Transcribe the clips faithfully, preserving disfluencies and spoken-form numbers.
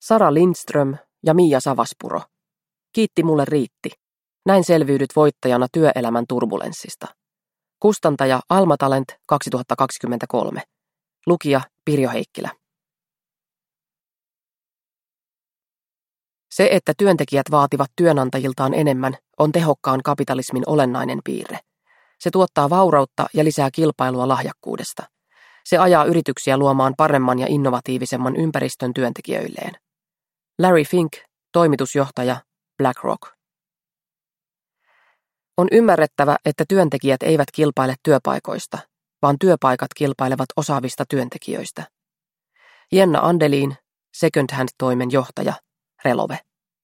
Sara Lindström ja Mia Savaspuro. Kiitti mulle riitti. Näin selviydyt voittajana työelämän turbulenssista. Kustantaja Alma Talent kaksituhattakaksikymmentäkolme. Lukija Pirjo Heikkilä. Se, että työntekijät vaativat työnantajiltaan enemmän, on tehokkaan kapitalismin olennainen piirre. Se tuottaa vaurautta ja lisää kilpailua lahjakkuudesta. Se ajaa yrityksiä luomaan paremman ja innovatiivisemman ympäristön työntekijöilleen. Larry Fink, toimitusjohtaja, BlackRock. On ymmärrettävä, että työntekijät eivät kilpaile työpaikoista, vaan työpaikat kilpailevat osaavista työntekijöistä. Jenna Andelin, Second Hand-toimen johtaja, Relove.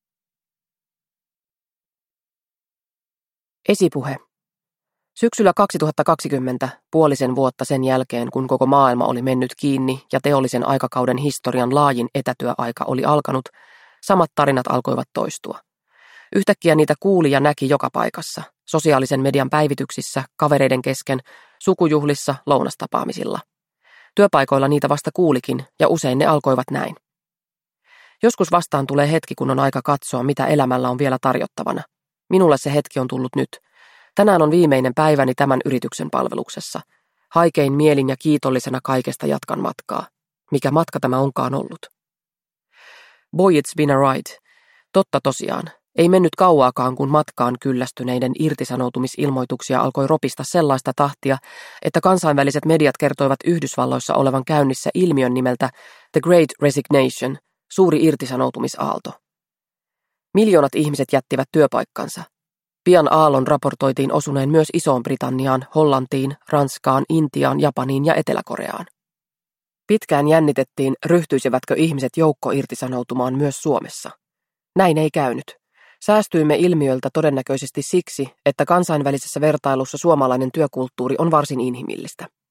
Esipuhe. Syksyllä kaksituhattakaksikymmentä, puolisen vuotta sen jälkeen, kun koko maailma oli mennyt kiinni ja teollisen aikakauden historian laajin etätyöaika oli alkanut, samat tarinat alkoivat toistua. Yhtäkkiä niitä kuuli ja näki joka paikassa, sosiaalisen median päivityksissä, kavereiden kesken, sukujuhlissa, lounastapaamisilla. Työpaikoilla niitä vasta kuulikin, ja usein ne alkoivat näin. Joskus vastaan tulee hetki, kun on aika katsoa, mitä elämällä on vielä tarjottavana. Minulle se hetki on tullut nyt. Tänään on viimeinen päiväni tämän yrityksen palveluksessa. Haikein mielin ja kiitollisena kaikesta jatkan matkaa. Mikä matka tämä onkaan ollut? Boy, it's been a ride. Totta tosiaan. Ei mennyt kauaakaan, kun matkaan kyllästyneiden irtisanoutumisilmoituksia alkoi ropista sellaista tahtia, että kansainväliset mediat kertoivat Yhdysvalloissa olevan käynnissä ilmiön nimeltä The Great Resignation, suuri irtisanoutumisaalto. Miljoonat ihmiset jättivät työpaikkansa. Pian aallon raportoitiin osuneen myös Isoon-Britanniaan, Hollantiin, Ranskaan, Intiaan, Japaniin ja Etelä-Koreaan. Pitkään jännitettiin, ryhtyisivätkö ihmiset joukko irtisanoutumaan myös Suomessa. Näin ei käynyt. Säästyimme ilmiöltä todennäköisesti siksi, että kansainvälisessä vertailussa suomalainen työkulttuuri on varsin inhimillistä.